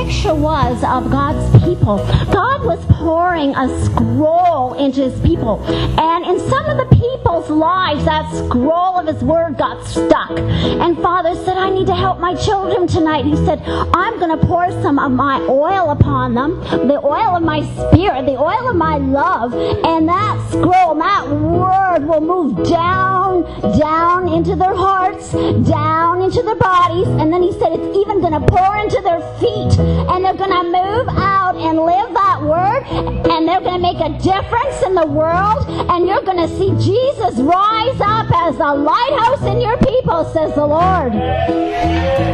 picture was of God's people. God was pouring a scroll into his people. And in some of the people's lives, that scroll of his word got stuck. And Father said, I need to help my children tonight. He said, I'm going to pour some of my oil upon them, the oil of my spirit, the oil of my love, and that scroll, that word will move down into their hearts, down into their bodies, and then he said it's even going to pour into their feet, and they're going to move out and live that word, and they're going to make a difference in the world, and you're going to see Jesus rise up as a lighthouse in your people, says the Lord.